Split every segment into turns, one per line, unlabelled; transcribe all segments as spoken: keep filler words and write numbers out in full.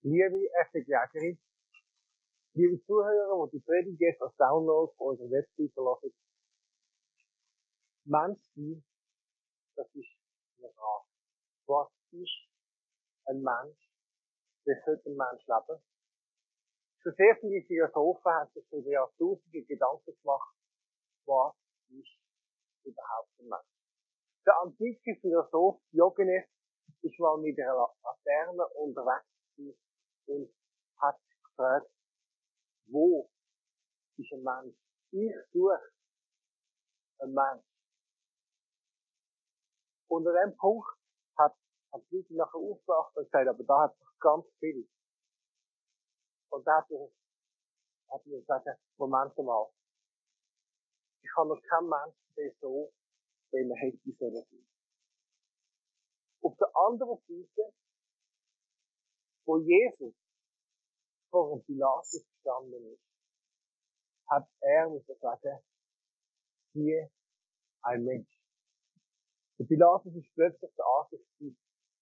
Liebe Effe Jägerin, liebe Zuhörer, die die Predigt jetzt als Download von unserer Webseite hören, Menschsein, das ist eine Frage. Was ist ein Mensch? Wie sollte ein Mensch leben? Schon sehr viele Philosophen haben sich über Jahrtausende Gedanken gemacht, was ist überhaupt ein Mensch? Der antike Philosoph Diogenes ist mal mit einer Laterne unterwegs und hat gefragt, wo ist ein Mensch? Ich suche einen Mensch. Und an dem Punkt hat, hat die Leute nachher aufgewacht und gesagt, aber da hat es ganz viel. Und da hat er, hat er gesagt, Moment mal. Ich habe noch keinen Menschen, der so, den er hätte sollen sein. Auf der anderen Seite, wo Jesus vor dem Pilatus gestanden ist, hat er müssen sagen, hier ein Mensch. Der Pilatus ist plötzlich der Ansicht gewesen.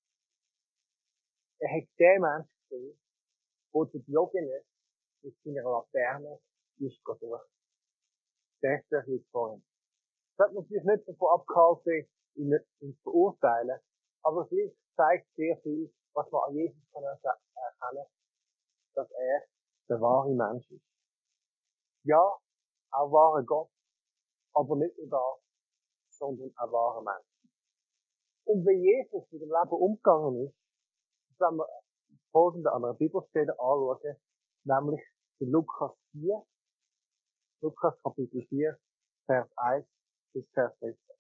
Er hat den Menschen gesehen, wo der Diogenes mit seiner Laterne ist durch. Der ist der jetzt vor ihm. Das hat natürlich nicht davon abgehalten, ihn, ihn zu verurteilen, aber vielleicht zeigt sehr viel, was man an Jesus kann erkennen, dass er der wahre Mensch ist. Ja, auch wahrer Gott, aber nicht nur das, sondern ein wahrer Mensch. Und wie Jesus mit dem Leben umgegangen ist, das werden wir folgende an einer Bibelstelle anschauen, nämlich in Lukas vier, Lukas Kapitel vier, Vers eins bis Vers sechzehn.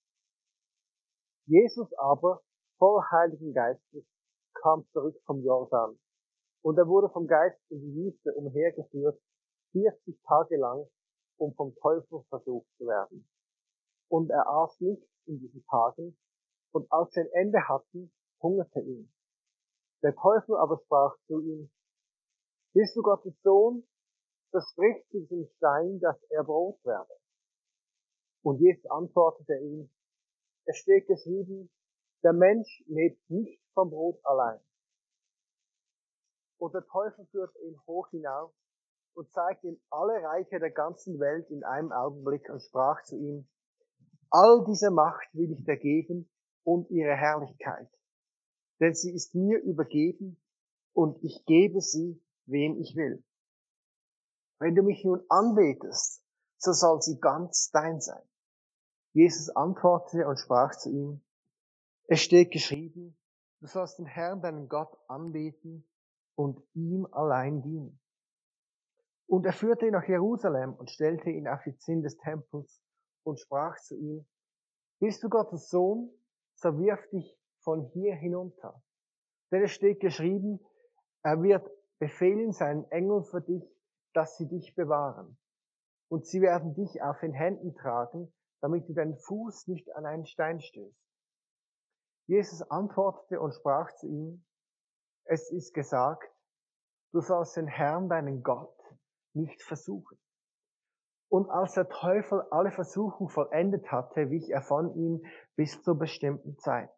Jesus aber, voll Heiligen Geistes, kam zurück vom Jordan. Und er wurde vom Geist in die Wüste umhergeführt, vierzig Tage lang, um vom Teufel versucht zu werden. Und er aß nichts in diesen Tagen, und als sie ein Ende hatten, hungerte ihn. Der Teufel aber sprach zu ihm, bist du Gottes Sohn? So sprich zu diesem Stein, dass er Brot werde. Und Jesus antwortete ihm, es steht geschrieben, der Mensch lebt nicht vom Brot allein. Und der Teufel führte ihn hoch hinauf und zeigte ihm alle Reiche der ganzen Welt in einem Augenblick und sprach zu ihm, all diese Macht will ich dir geben und ihre Herrlichkeit, denn sie ist mir übergeben und ich gebe sie, wem ich will. Wenn du mich nun anbetest, so soll sie ganz dein sein. Jesus antwortete und sprach zu ihm, es steht geschrieben, du sollst den Herrn, deinen Gott, anbeten und ihm allein dienen. Und er führte ihn nach Jerusalem und stellte ihn auf die Zinne des Tempels und sprach zu ihm, bist du Gottes Sohn, so wirf dich von hier hinunter. Denn es steht geschrieben, er wird befehlen seinen Engeln für dich, dass sie dich bewahren. Und sie werden dich auf den Händen tragen, damit du deinen Fuß nicht an einen Stein stößt. Jesus antwortete und sprach zu ihm, es ist gesagt, du sollst den Herrn, deinen Gott, nicht versuchen. Und als der Teufel alle Versuchung vollendet hatte, wich er von ihm bis zur bestimmten Zeit.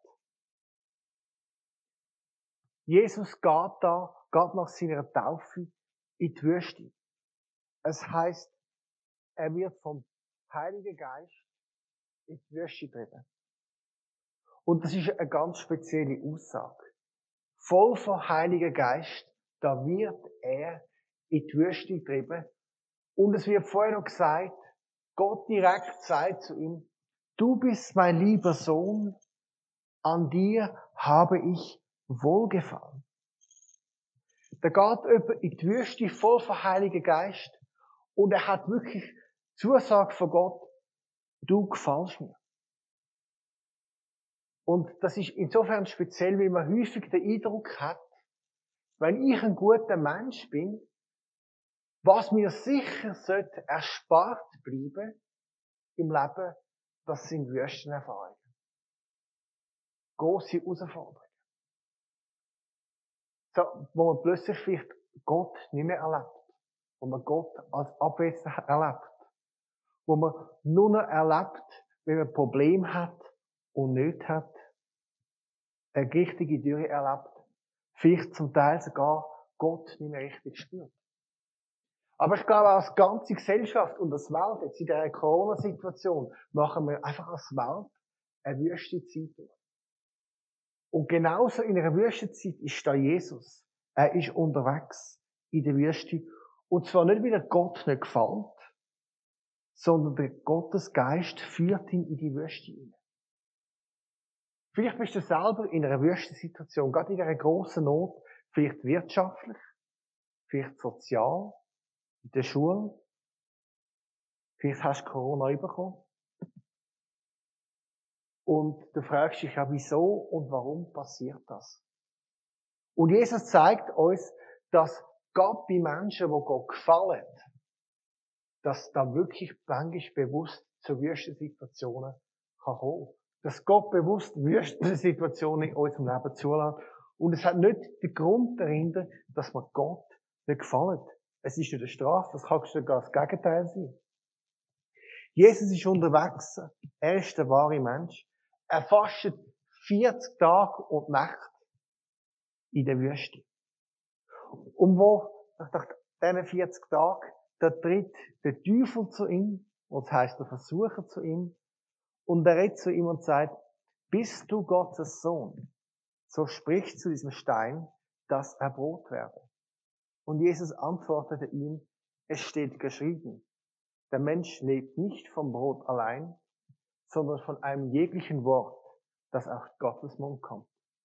Jesus gab da, gab nach seiner Taufe in die Wüste. Es heißt, er wird vom Heiligen Geist in die Wüste getrieben. Und das ist eine ganz spezielle Aussage. Voll von Heiligen Geist, da wird er in die Wüste getrieben. Und es wird vorher noch gesagt, Gott direkt sagt zu ihm, du bist mein lieber Sohn, an dir habe ich Wohlgefallen. Da geht jemand in die Wüste voll von Heiligen Geist und er hat wirklich Zusage von Gott, du gefällst mir. Und das ist insofern speziell, weil man häufig den Eindruck hat, wenn ich ein guter Mensch bin, was mir sicher sollte erspart bleiben im Leben, das sind Wüstenerfahrungen. Grosse Herausforderungen. So, wo man plötzlich vielleicht Gott nicht mehr erlebt. Wo man Gott als Abwesender erlebt. Wo man nur noch erlebt, wenn man ein Problem hat und nicht hat. Eine richtige Dürre erlebt. vielleicht zum Teil sogar Gott nicht mehr richtig spürt. Aber ich glaube, als ganze Gesellschaft und als Welt, jetzt in dieser Corona-Situation, machen wir einfach als Welt eine Wüstenzeit durch. Und genauso in einer Wüstenzeit ist da Jesus. Er ist unterwegs in der Wüste. Und zwar nicht, weil er Gott nicht gefällt, sondern der Gottesgeist führt ihn in die Wüste hinein. Vielleicht bist du selber in einer Wüstensituation, gerade in einer grossen Not, vielleicht wirtschaftlich, vielleicht sozial, in der Schule, vielleicht hast du Corona bekommen. Und du fragst dich ja, wieso und warum passiert das? Und Jesus zeigt uns, dass Gott bei Menschen, die Gott gefallen, dass da wirklich manchmal bewusst zu Wüstensituationen kann kommen. Dass Gott bewusst Wüstensituationen in unserem Leben zulässt. Und es hat nicht den Grund dahinter, dass man Gott nicht gefällt. Es ist nicht eine Strafe, das kann sogar das Gegenteil sein. Jesus ist unterwegs. Er ist der wahre Mensch. Er fastet vierzig Tage und Nacht in der Wüste. Und wo, nach diesen vierzig Tagen, da tritt der Teufel zu ihm, das heisst der Versucher zu ihm, und er redet zu ihm und sagt, bist du Gottes Sohn, so sprich zu diesem Stein, dass er Brot werde. Und Jesus antwortete ihm, es steht geschrieben, der Mensch lebt nicht vom Brot allein, sondern von einem jeglichen Wort, das aus Gottes Mund kommt.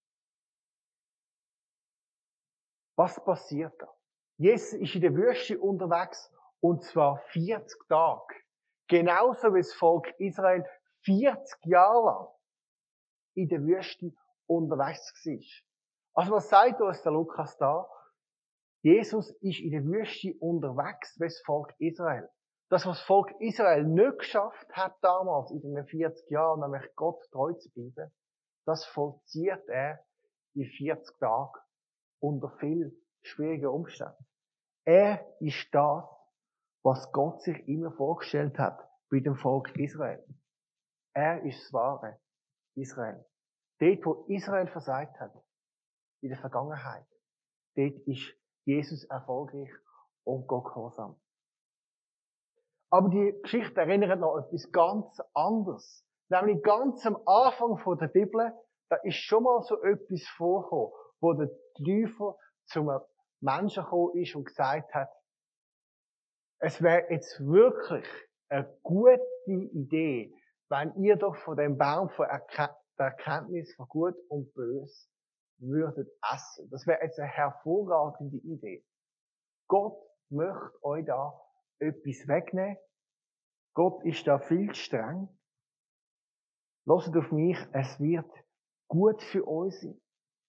Was passiert da? Jesus ist in der Wüste unterwegs, und zwar vierzig Tage. Genauso wie das Volk Israel vierzig Jahre lang in der Wüste unterwegs war. Also was sagt uns der Lukas da? Jesus ist in der Wüste unterwegs wie das Volk Israel. Das, was das Volk Israel nicht geschafft hat damals in den vierzig Jahren, nämlich Gott treu zu bleiben, das vollzieht er in vierzig Tagen unter viel schwierigen Umständen. Er ist das, was Gott sich immer vorgestellt hat bei dem Volk Israel. Er ist das wahre Israel. Dort, wo Israel versagt hat, in der Vergangenheit, dort ist Jesus erfolgreich und Gott gehorsam. Aber die Geschichte erinnert noch etwas ganz anderes. Nämlich ganz am Anfang der Bibel, da ist schon mal so etwas vorgekommen, wo der Teufel zum Menschen gekommen ist und gesagt hat, es wäre jetzt wirklich eine gute Idee, wenn ihr doch von dem Baum von Erken- der Erkenntnis von Gut und Böse würdet essen. Das wäre jetzt eine hervorragende Idee. Gott möchte euch da etwas wegnehmen. Gott ist da viel streng. Hört auf mich, es wird gut für uns sein.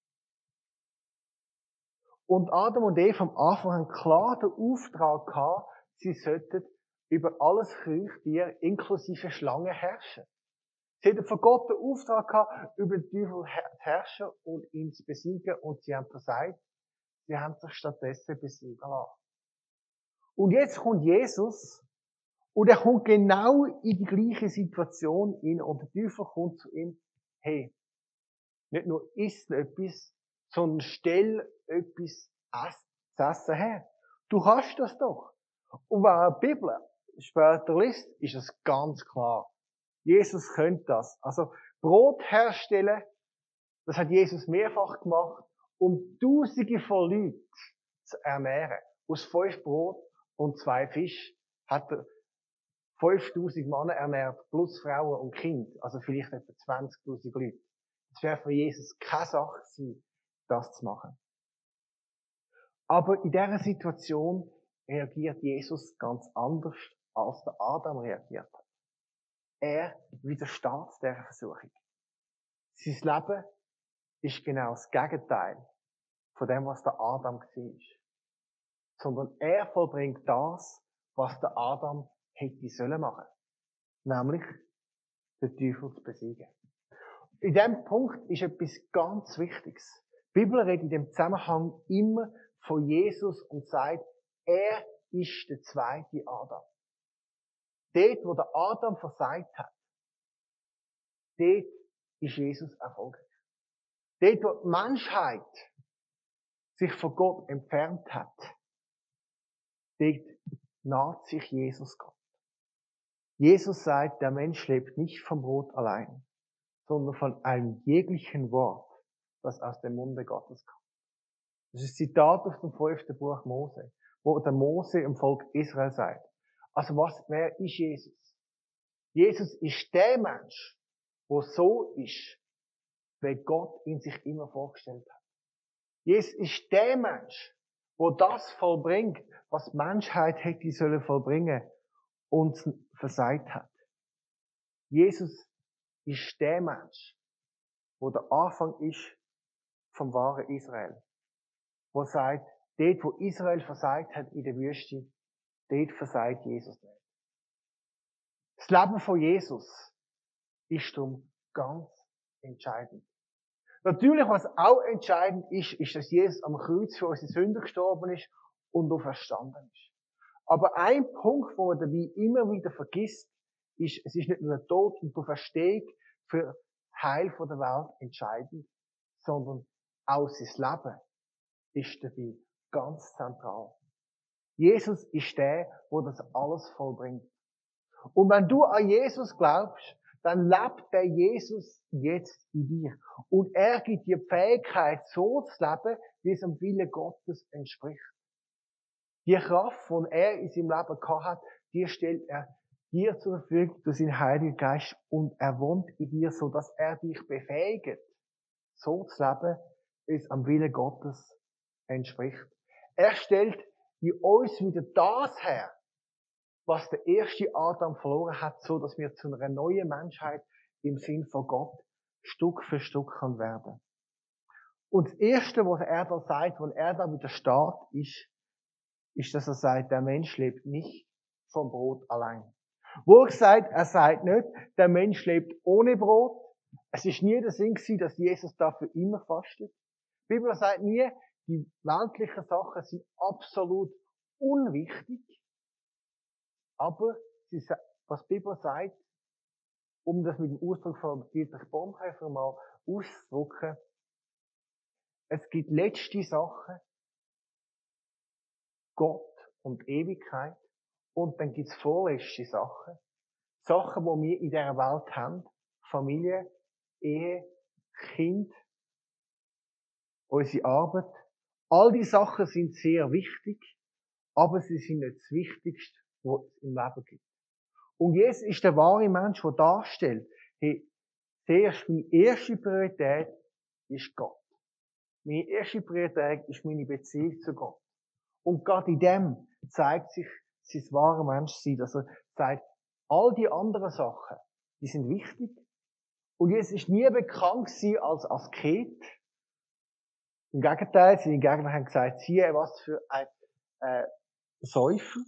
Und Adam und Eva am Anfang haben klar den Auftrag gehabt, sie sollten über alles Kriechtier inklusive Schlangen herrschen. Sie hatten von Gott den Auftrag gehabt, über den Teufel zu herrschen und ihn zu besiegen, und sie haben versagt. Sie haben sich stattdessen besiegen lassen. Und jetzt kommt Jesus, und er kommt genau in die gleiche Situation hin, und der Teufel kommt zu ihm, hey, nicht nur isst etwas, sondern stell etwas zu essen her. Du kannst das doch. Und wenn er die Bibel später liest, ist es ganz klar. Jesus könnte das. Also, Brot herstellen, das hat Jesus mehrfach gemacht, um Tausende von Leuten zu ernähren. Aus fünf Brot und zwei Fisch hat er fünftausend Männer ernährt, plus Frauen und Kinder. Also vielleicht etwa zwanzigtausend Leute. Es wäre für Jesus keine Sache gewesen, das zu machen. Aber in dieser Situation reagiert Jesus ganz anders, als der Adam reagiert hat. Er widersteht dieser Versuchung. Sein Leben ist genau das Gegenteil von dem, was der Adam war. Sondern er vollbringt das, was der Adam hätte sollen machen. Nämlich, den Teufel zu besiegen. In diesem Punkt ist etwas ganz Wichtiges. Die Bibel redet in dem Zusammenhang immer von Jesus und sagt, er ist der zweite Adam. Dort, wo der Adam versagt hat, dort ist Jesus erfolgreich. Dort, wo die Menschheit sich von Gott entfernt hat, dort naht sich Jesus Gott. Jesus sagt, der Mensch lebt nicht vom Brot allein, sondern von einem jeglichen Wort, das aus dem Munde Gottes kommt. Das ist ein Zitat aus dem fünften Buch Mose, wo der Mose im Volk Israel sagt. Also was, wer ist Jesus? Jesus ist der Mensch, der so ist, wie Gott ihn sich immer vorgestellt hat. Jesus ist der Mensch, der das vollbringt, was die Menschheit hätte sollen vollbringen und versagt hat. Jesus ist der Mensch, der der Anfang ist vom wahren Israel. Der sagt, dort, wo Israel versagt hat in der Wüste, dort versagt Jesus nicht. Das Leben von Jesus ist darum ganz entscheidend. Natürlich, was auch entscheidend ist, ist, dass Jesus am Kreuz für unsere Sünden gestorben ist und auferstanden ist. Aber ein Punkt, den man dabei immer wieder vergisst, ist, es ist nicht nur der Tod und die Auferstehung für das Heil der Welt entscheidend, sondern auch sein Leben ist dabei ganz zentral. Jesus ist der, der das alles vollbringt. Und wenn du an Jesus glaubst, dann lebt der Jesus jetzt in dir. Und er gibt dir die Fähigkeit, so zu leben, wie es am Willen Gottes entspricht. Die Kraft, die er in seinem Leben gehabt hat, die stellt er dir zur Verfügung durch seinen Heiligen Geist und er wohnt in dir, so dass er dich befähigt, so zu leben, wie es am Willen Gottes entspricht. Er stellt in uns wieder das her, was der erste Adam verloren hat, so dass wir zu einer neuen Menschheit im Sinn von Gott Stück für Stück kann werden. Und das Erste, was er da sagt, wenn er da wieder steht, ist, ist, dass er sagt, der Mensch lebt nicht vom Brot allein. Wo er sagt, er sagt nicht, der Mensch lebt ohne Brot. Es ist nie der Sinn gewesen, dass Jesus dafür immer fastet. Die Bibel sagt nie, die weltlichen Sachen sind absolut unwichtig. Aber sie, was die Bibel sagt, um das mit dem Ausdruck von Dietrich Bonhoeffer mal auszudrücken, es gibt letzte Sachen, Gott und Ewigkeit, und dann gibt es vorletzte Sachen, Sachen, die wir in dieser Welt haben, Familie, Ehe, Kind, unsere Arbeit. All die Sachen sind sehr wichtig, aber sie sind nicht das Wichtigste, was es im Leben gibt. Und Jesus ist der wahre Mensch, der darstellt, hey, zuerst meine erste Priorität ist Gott. Meine erste Priorität ist meine Beziehung zu Gott. Und gerade in dem zeigt sich sein wahre Menschsein, dass er sagt, all die anderen Sachen, die sind wichtig. Und Jesus ist nie bekannt gewesen als Asket. Im Gegenteil, seine Gegner haben gesagt, siehe, was für ein äh, Säufer.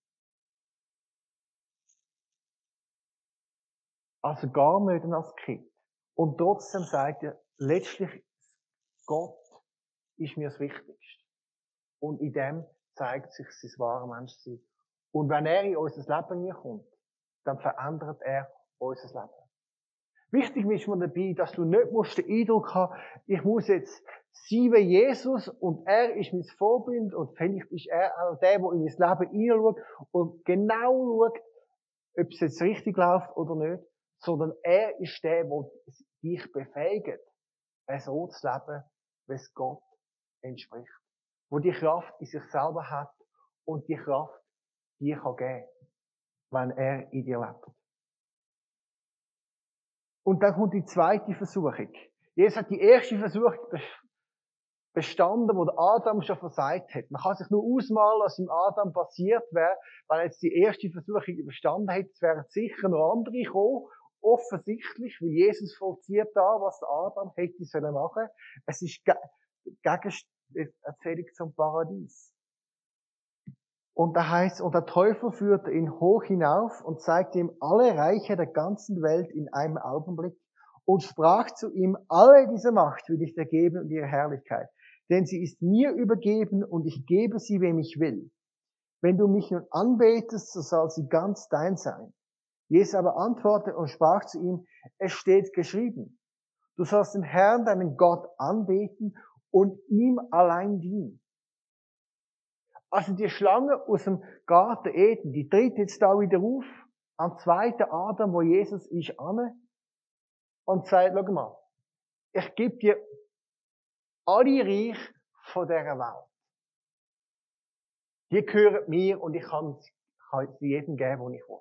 Also gar nicht ein Asket. Und trotzdem sagt er, letztlich, Gott ist mir das Wichtigste. Und in dem zeigt sich sein wahre Menschsein. Und wenn er in unser Leben hineinkommt, dann verändert er unser Leben. Wichtig ist mir dabei, dass du nicht musst den Eindruck haben, ich muss jetzt sein wie Jesus und er ist mein Vorbild und vielleicht ist er auch der, der in mein Leben hineinschaut und genau schaut, ob es jetzt richtig läuft oder nicht, sondern er ist der, der dich befähigt, so zu leben, wie es Gott entspricht. Wo die Kraft in sich selber hat und die Kraft, die er geben kann, wenn er in dir lebt. Und dann kommt die zweite Versuchung. Jesus hat die erste Versuchung bestanden, wo der Adam schon versagt hat. Man kann sich nur ausmalen, was im Adam passiert wäre, wenn er jetzt die erste Versuchung überstanden hätte. Es wären sicher noch andere gekommen, offensichtlich, weil Jesus vollzieht da, was der Adam hätte sollen machen. Es ist gegen die Erzählung zum Paradies. Und da heißt, und der Teufel führte ihn hoch hinauf und zeigte ihm alle Reiche der ganzen Welt in einem Augenblick und sprach zu ihm, alle diese Macht will ich dir geben und ihre Herrlichkeit, denn sie ist mir übergeben und ich gebe sie, wem ich will. Wenn du mich nun anbetest, so soll sie ganz dein sein. Jesus aber antwortete und sprach zu ihm, es steht geschrieben, du sollst den Herrn, deinen Gott, anbeten und ihm allein dienen. Also die Schlange aus dem Garten Eden, die tritt jetzt da wieder auf, am zweiten Adam, wo Jesus ist, an und sagt, schau mal, ich gebe dir alle Reich von dieser Welt. Die gehören mir und ich kann, kann sie jedem geben, wo ich will.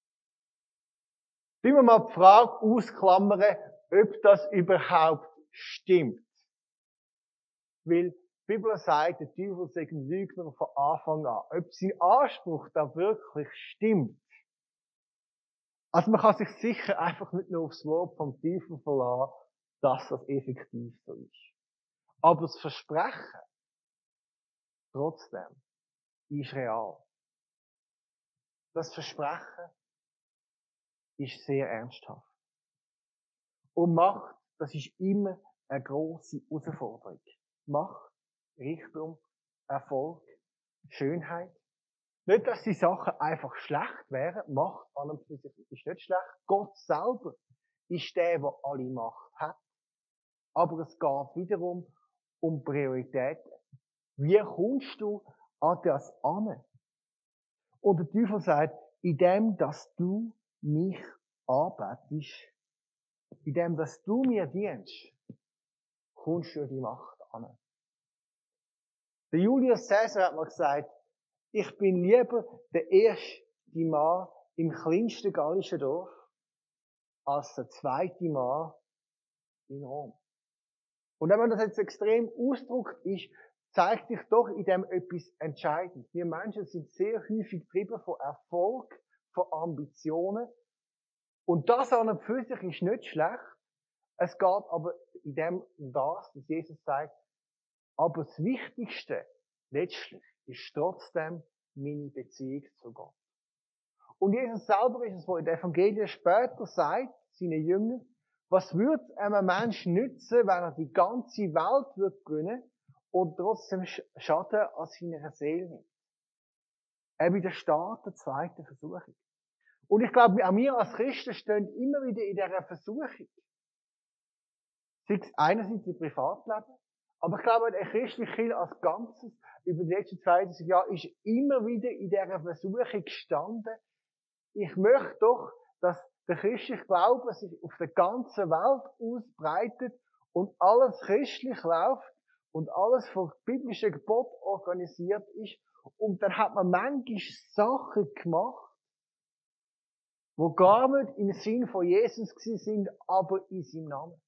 Wenn wir mal die Frage ausklammern, ob das überhaupt stimmt. Weil die Bibel sagt, der Teufel sei ein Lügner von Anfang an. Ob sein Anspruch da wirklich stimmt. Also man kann sich sicher einfach nicht nur aufs Wort vom Teufel verlassen, dass das effektiv so ist. Aber das Versprechen, trotzdem, ist real. Das Versprechen ist sehr ernsthaft. Und Macht, das ist immer eine grosse Herausforderung. Macht, Reichtum, Erfolg, Schönheit. Nicht, dass die Sachen einfach schlecht wären. Macht an und für sich ist nicht schlecht. Gott selber ist der, der alle Macht hat. Aber es geht wiederum um Prioritäten. Wie kommst du an das an? Und der Teufel sagt, indem, dass du mich anbetest, indem, dass du mir dienst, kommst du an die Macht an. Der Julius Caesar hat mal gesagt, ich bin lieber der erste Mann im kleinsten gallischen Dorf als der zweite Mann in Rom. Und wenn man das jetzt extrem ausdrückt, ist, zeigt sich doch in dem etwas entscheidend. Wir Menschen sind sehr häufig getrieben von Erfolg, von Ambitionen. Und das an und für sich ist nicht schlecht. Es geht aber in dem um das, was Jesus sagt, aber das Wichtigste letztlich ist trotzdem meine Beziehung zu Gott. Und Jesus selber ist es, wo in der Evangelien später sagt, seinen Jüngern, was würde einem Menschen nützen, wenn er die ganze Welt würde gewinnen und trotzdem Schaden an seiner Seele nimmt? Er widersteht der zweiten Versuchung. Und ich glaube, auch wir als Christen stehen immer wieder in dieser Versuchung. Sei es einerseits im Privatleben, aber ich glaube, der christliche Kirche als Ganzes über die letzten zweitausend Jahre ist immer wieder in dieser Versuchung gestanden. Ich möchte doch, dass der christliche Glaube sich auf der ganzen Welt ausbreitet und alles christlich läuft und alles von biblischen Geboten organisiert ist. Und dann hat man manchmal Sachen gemacht, die gar nicht im Sinn von Jesus gewesen sind, aber in seinem Namen.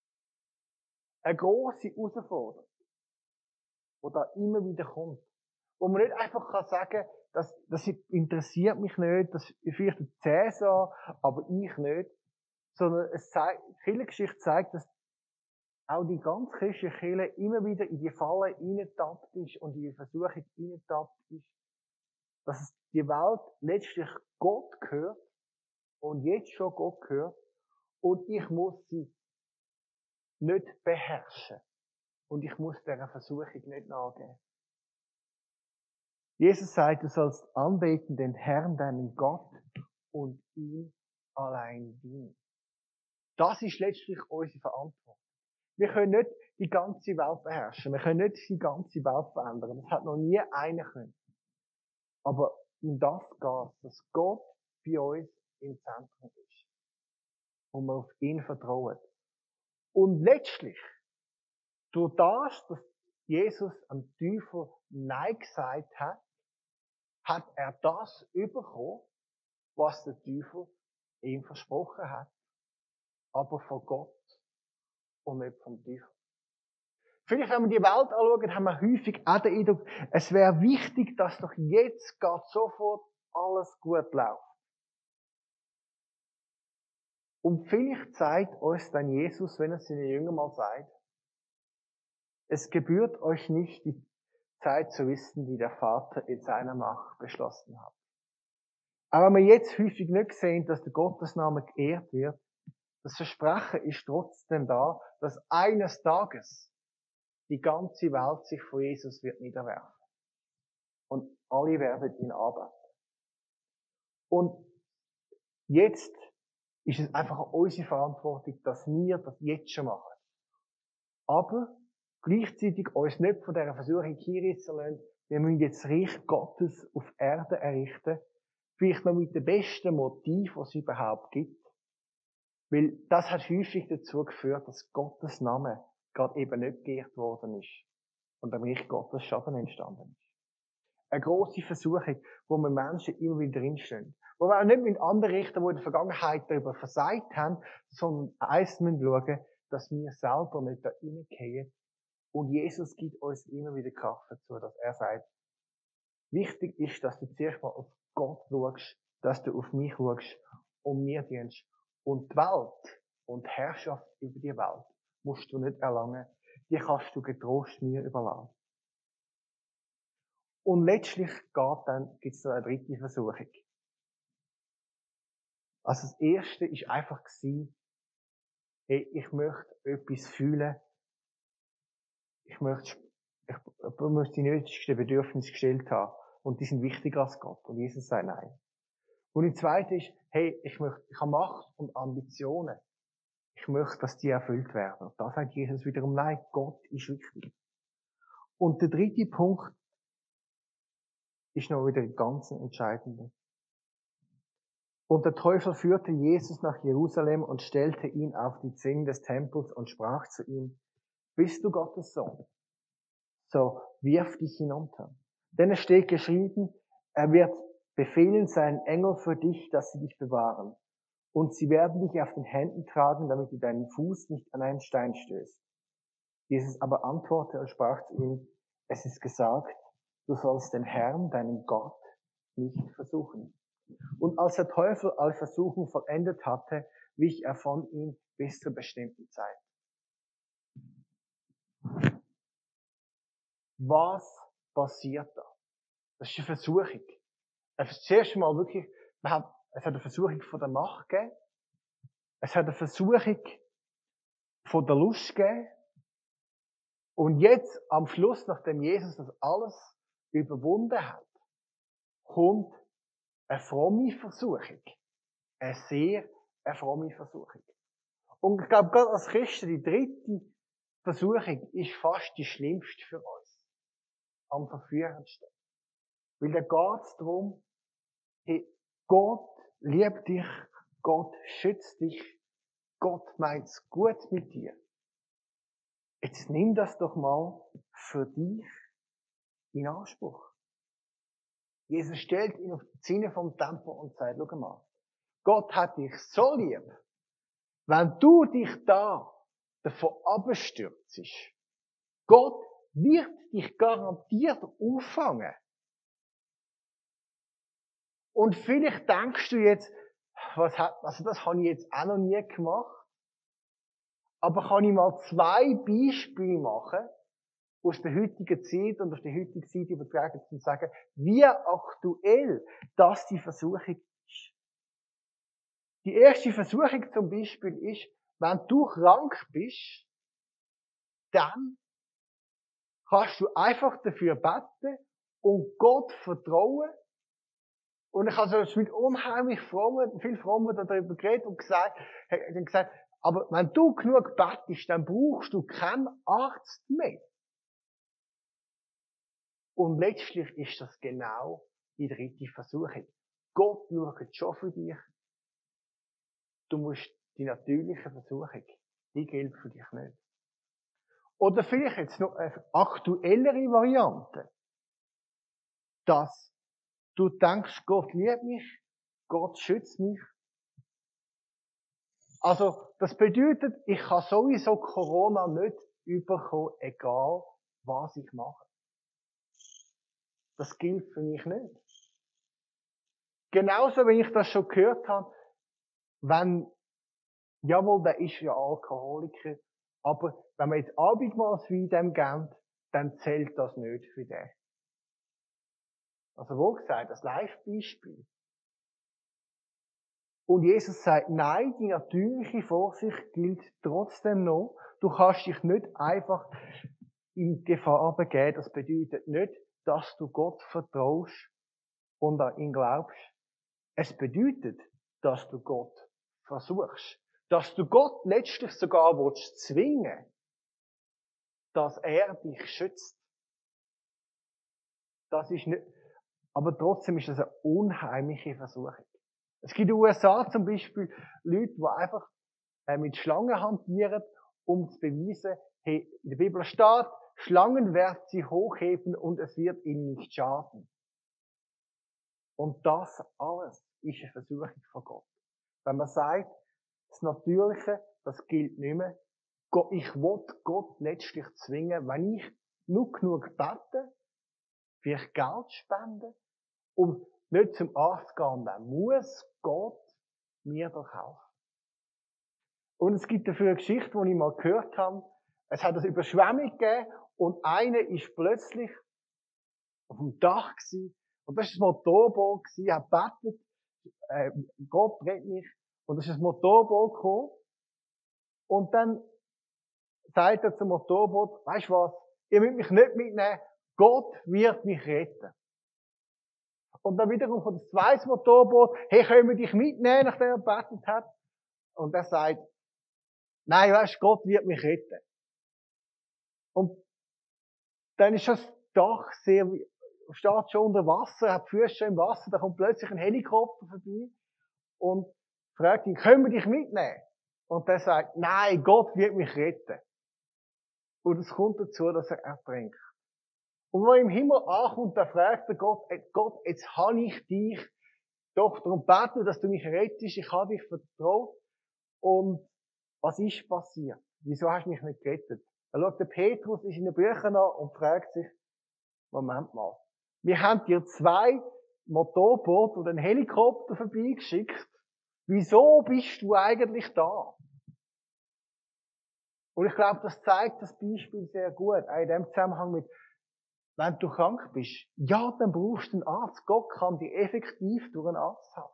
Eine grosse Herausforderung, die da immer wieder kommt. Wo man nicht einfach kann sagen, das, das interessiert mich nicht, das ist vielleicht der Cäsar, aber ich nicht. Sondern es zeigt, die Kirchengeschichte zeigt, dass auch die ganze christliche Kirche immer wieder in die Falle reingetappt ist und in die Versuchung reingetappt ist. Dass die Welt letztlich Gott gehört und jetzt schon Gott gehört und ich muss sie nicht beherrschen. Und ich muss dieser Versuchung nicht nachgeben. Jesus sagt, du sollst anbeten den Herrn, deinen Gott, und ihm allein dienen. Das ist letztlich unsere Verantwortung. Wir können nicht die ganze Welt beherrschen. Wir können nicht die ganze Welt verändern. Das hat noch nie einer können. Aber um das geht es, dass Gott bei uns im Zentrum ist. Und wir auf ihn vertrauen. Und letztlich, durch das, dass Jesus am Teufel Nein gesagt hat, hat er das bekommen, was der Teufel ihm versprochen hat. Aber von Gott und nicht vom Teufel. Vielleicht, wenn wir die Welt anschauen, haben wir häufig auch den Eindruck, es wäre wichtig, dass doch jetzt gerade sofort alles gut läuft. Und vielleicht zeigt uns dann Jesus, wenn er seinen Jüngern mal sagt, es gebührt euch nicht, die Zeit zu wissen, die der Vater in seiner Macht beschlossen hat. Aber wenn wir jetzt häufig nicht sehen, dass der Gottesname geehrt wird, das Versprechen ist trotzdem da, dass eines Tages die ganze Welt sich vor Jesus wird niederwerfen. Und alle werden ihn anbeten. Und jetzt ist es einfach unsere Verantwortung, dass wir das jetzt schon machen. Aber gleichzeitig uns nicht von dieser Versuchung hinreissen lassen, wir müssen jetzt das Reich Gottes auf Erde errichten, vielleicht noch mit dem besten Motiv, was es überhaupt gibt. Weil das hat häufig dazu geführt, dass Gottes Name gerade eben nicht geehrt worden ist und am Reich Gottes Schaden entstanden ist. Eine grosse Versuchung, wo wir Menschen immer wieder drinstehen. Wo wir auch nicht mit anderen richten, die in der Vergangenheit darüber versagt haben, sondern eins müssen schauen, dass wir selber nicht da reingehen. Und Jesus gibt uns immer wieder Kraft dazu, dass er sagt, wichtig ist, dass du zuerst mal auf Gott schaust, dass du auf mich schaust und mir dienst. Und die Welt und die Herrschaft über die Welt musst du nicht erlangen. Die kannst du getrost mir überlassen. Und letztlich geht dann, gibt es noch eine dritte Versuchung. Also das erste ist einfach gewesen, hey, ich möchte etwas fühlen. Ich möchte, ich, ich möchte die nötigsten Bedürfnisse gestellt haben. Und die sind wichtiger als Gott. Und Jesus sagt nein. Und die zweite ist, hey, ich möchte, ich habe Macht und Ambitionen. Ich möchte, dass die erfüllt werden. Und da sagt Jesus wiederum, nein, Gott ist wichtig. Und der dritte Punkt ist noch wieder ganz entscheidend. Und der Teufel führte Jesus nach Jerusalem und stellte ihn auf die Zinne des Tempels und sprach zu ihm, bist du Gottes Sohn? So wirf dich hinunter. Denn es steht geschrieben, er wird befehlen seinen Engel für dich, dass sie dich bewahren. Und sie werden dich auf den Händen tragen, damit du deinen Fuß nicht an einen Stein stößt. Jesus aber antwortete und sprach zu ihm, es ist gesagt, du sollst den Herrn, deinen Gott, nicht versuchen. Und als der Teufel alle Versuchung vollendet hatte, wich er von ihm bis zur bestimmten Zeit. Was passiert da? Das ist eine Versuchung. Das erste Mal wirklich, es hat eine Versuchung von der Macht gegeben. Es hat eine Versuchung von der Lust gegeben. Und jetzt, am Schluss, nachdem Jesus das alles überwunden hat, kommt eine fromme Versuchung. Eine sehr eine fromme Versuchung. Und ich glaube, gerade als Christen, die dritte Versuchung ist fast die schlimmste für uns. Am verführendsten. Weil da geht es darum, hey, Gott liebt dich, Gott schützt dich, Gott meint's gut mit dir. Jetzt nimm das doch mal für dich in Anspruch. Jesus stellt ihn auf die Zinne vom Tempel und sagt, schau mal, Gott hat dich so lieb, wenn du dich da davon abstürzt, Gott wird dich garantiert auffangen. Und vielleicht denkst du jetzt, was hat, also das habe ich jetzt auch noch nie gemacht. Aber kann ich mal zwei Beispiele machen, aus der heutigen Zeit und aus der heutigen Zeit übertragen, zu sagen, wie aktuell das die Versuchung ist. Die erste Versuchung zum Beispiel ist, wenn du krank bist, dann kannst du einfach dafür beten und Gott vertrauen. Und ich habe so mit unheimlich frommen, viel frommen darüber geredet und gesagt, und gesagt, aber wenn du genug betest, dann brauchst du keinen Arzt mehr. Und letztlich ist das genau die dritte Versuchung. Gott schaut schon für dich. Du musst die natürliche Versuchung, die gilt für dich nicht. Oder vielleicht jetzt noch eine aktuellere Variante, dass du denkst, Gott liebt mich, Gott schützt mich. Also, das bedeutet, ich kann sowieso Corona nicht überkommen, egal was ich mache. Das gilt für mich nicht. Genauso, wenn ich das schon gehört habe, wenn, jawohl, der ist ja Alkoholiker, aber wenn man jetzt Abendmahlswein dem gibt, dann zählt das nicht für den. Also, wo gesagt, das Live-Beispiel. Und Jesus sagt, nein, die natürliche Vorsicht gilt trotzdem noch. Du kannst dich nicht einfach in Gefahr begeben. Das bedeutet nicht, dass du Gott vertraust und an ihn glaubst. Es bedeutet, dass du Gott versuchst. Dass du Gott letztlich sogar willst zwingen, dass er dich schützt. Das ist nicht, aber trotzdem ist das eine unheimliche Versuchung. Es gibt in den U S A zum Beispiel Leute, die einfach äh, mit Schlangen hantieren, um zu beweisen, hey, in der Bibel steht, Schlangen werden sie hochheben und es wird ihnen nicht schaden. Und das alles ist eine Versuchung von Gott. Wenn man sagt, das Natürliche, das gilt nicht mehr. Ich will Gott letztlich zwingen, wenn ich nur genug bete, vielleicht Geld spende und nicht zum Arzt gehen, dann muss Gott mir doch helfen. Und es gibt dafür eine Geschichte, die ich mal gehört habe. Es hat eine Überschwemmung gegeben und einer ist plötzlich auf dem Dach gewesen. Und das war ein Motorboot gewesen. Er hat gebetet, äh, Gott rettet mich. Und das ist ein Motorboot gekommen. Und dann sagt er zum Motorboot, weisst du was? Ihr müsst mich nicht mitnehmen. Gott wird mich retten. Und dann wiederum von das zweite Motorboot, hey, können wir dich mitnehmen, nachdem er gebetet hat? Und er sagt, nein, weisst du, Gott wird mich retten. Und dann ist das Dach sehr, steht schon unter Wasser, hat die Füße schon im Wasser, da kommt plötzlich ein Helikopter vorbei und fragt ihn, können wir dich mitnehmen? Und der sagt, nein, Gott wird mich retten. Und es kommt dazu, dass er ertrinkt. Und wenn er im Himmel ankommt, dann fragt er Gott, Gott, jetzt habe ich dich doch darum gebeten, dass du mich rettest, ich habe dich vertraut. Und was ist passiert? Wieso hast du mich nicht gerettet? Dann schaut der Petrus in den Büchern an und fragt sich, Moment mal, wir haben dir zwei Motorboote und einen Helikopter vorbeigeschickt. Wieso bist du eigentlich da? Und ich glaube, das zeigt das Beispiel sehr gut, auch in dem Zusammenhang mit, wenn du krank bist, ja, dann brauchst du einen Arzt. Gott kann dir effektiv durch einen Arzt helfen.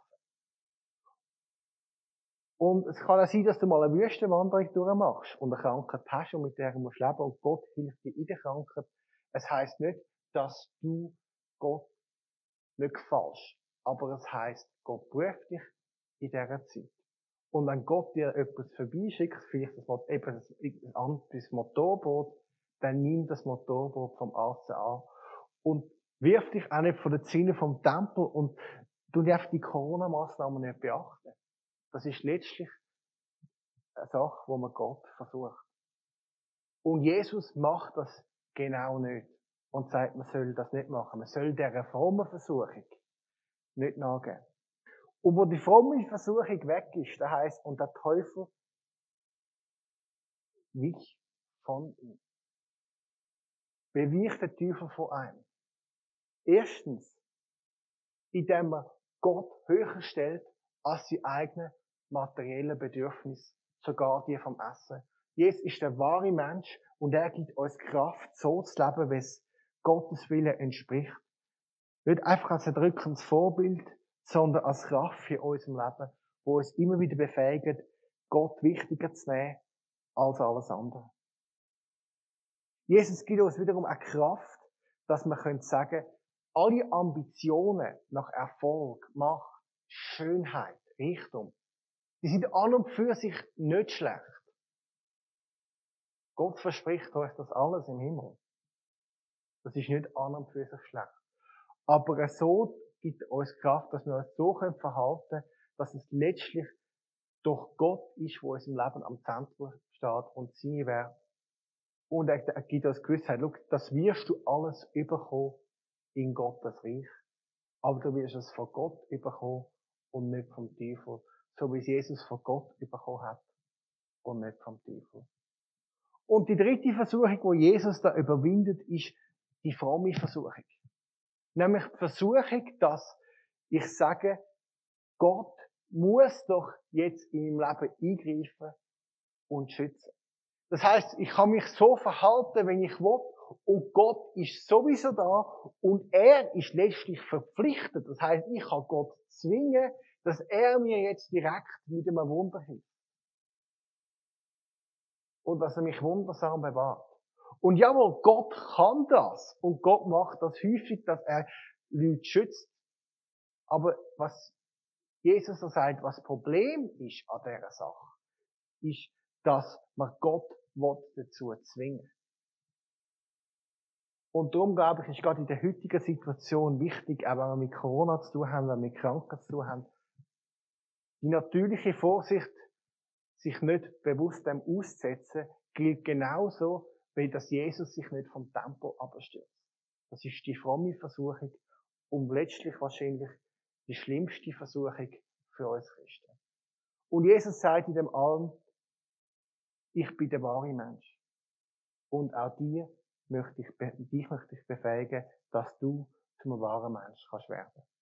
Und es kann auch sein, dass du mal eine Wüstenwanderung durchmachst und eine Krankheit hast und mit der musst leben und Gott hilft dir in der Krankheit. Es heisst nicht, dass du Gott nicht gefällst. Aber es heisst, Gott prüft dich in dieser Zeit. Und wenn Gott dir etwas vorbeischickt, vielleicht das, eben ein anderes Motorboot, dann nimm das Motorboot vom Arzt an und wirf dich auch nicht von den Zinnen vom Tempel und du darfst die Corona-Massnahmen nicht beachten. Das ist letztlich eine Sache, wo man Gott versucht. Und Jesus macht das genau nicht und sagt, man soll das nicht machen. Man soll dieser frommen Versuchung nicht nachgeben. Und wo die fromme Versuchung weg ist, das heisst, und der Teufel wich von ihm. Beweicht der Teufel von einem. Erstens, indem er Gott höher stellt als seine eigenen materiellen Bedürfnisse, sogar die vom Essen. Jesus ist der wahre Mensch und er gibt uns Kraft, so zu leben, wie es Gottes Wille entspricht. Nicht einfach als ein drückendes Vorbild, sondern als Kraft für unserem Leben, wo uns immer wieder befähigt, Gott wichtiger zu nehmen als alles andere. Jesus gibt uns wiederum eine Kraft, dass wir sagen können, alle Ambitionen nach Erfolg, Macht, Schönheit, Reichtum, die sind an und für sich nicht schlecht. Gott verspricht uns das alles im Himmel. Das ist nicht an und für sich schlecht. Aber so gibt uns Kraft, dass wir uns so verhalten können, dass es letztlich doch Gott ist, wo uns im Leben am Zentrum steht und seine Werte. Und er gibt uns Gewissheit, schau, das wirst du alles überkommen in Gottes Reich. Aber du wirst es von Gott überkommen und nicht vom Teufel. So wie es Jesus von Gott überkommen hat und nicht vom Teufel. Und die dritte Versuchung, die Jesus da überwindet, ist die fromme Versuchung. Nämlich die Versuchung, dass ich sage, Gott muss doch jetzt in meinem Leben eingreifen und schützen. Das heisst, ich kann mich so verhalten, wenn ich will, und Gott ist sowieso da und er ist letztlich verpflichtet. Das heisst, ich kann Gott zwingen, dass er mir jetzt direkt mit einem Wunder hilft. Und dass er mich wundersam bewahrt. Und jawohl, Gott kann das. Und Gott macht das häufig, dass er Leute schützt. Aber was Jesus so sagt, was das Problem ist an dieser Sache, ist, dass man Gott dazu zwingen will. Und darum, glaube ich, ist gerade in der heutigen Situation wichtig, auch wenn wir mit Corona zu tun haben, wenn wir mit Krankheit zu tun haben, die natürliche Vorsicht, sich nicht bewusst dem auszusetzen, gilt genauso, wie dass Jesus sich nicht vom Tempo abstürzt. Das ist die fromme Versuchung und letztlich wahrscheinlich die schlimmste Versuchung für uns Christen. Und Jesus sagt in dem allem, ich bin der wahre Mensch. Und auch dir möchte ich, dich möchte ich befähigen, dass du zum wahren Mensch kannst werden.